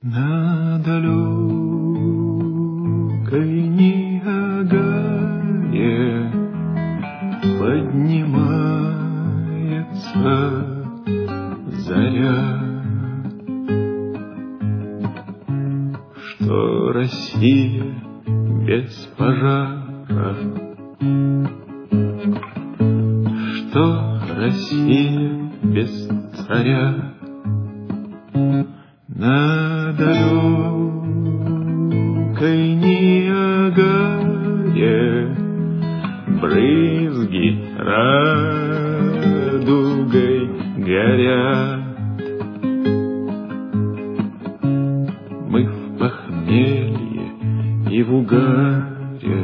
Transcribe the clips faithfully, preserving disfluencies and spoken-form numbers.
На далекой Ниагаре поднимается заря, что Россия без пожара, что Россия без царя. На далекой Ниагаре брызги радугой горят. Мы в похмелье и в угаре,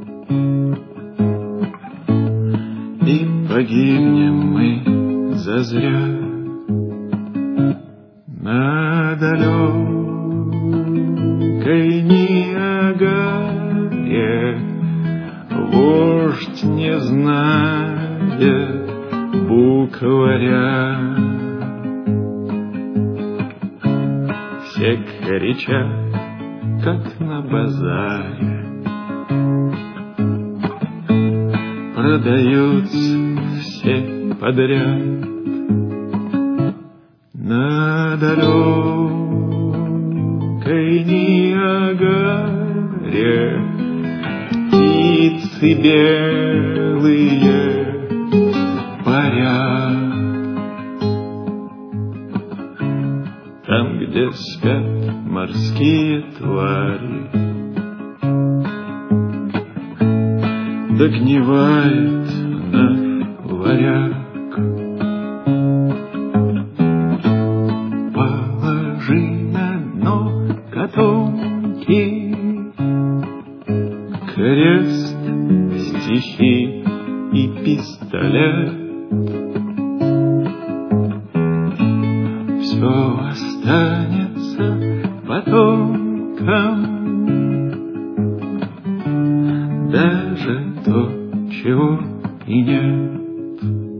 и погибнем мы зазря. На далекой Ниагаре вождь не знает букваря. Все кричат, как на базаре, продаются все подряд. На далекой Ниагаре птицы белые парят. Там, где спят морские твари, догнивает наш варяг. Положи на дно котомки крест, стихи и пистолет. Все останется потомкам, даже то, чего и нет.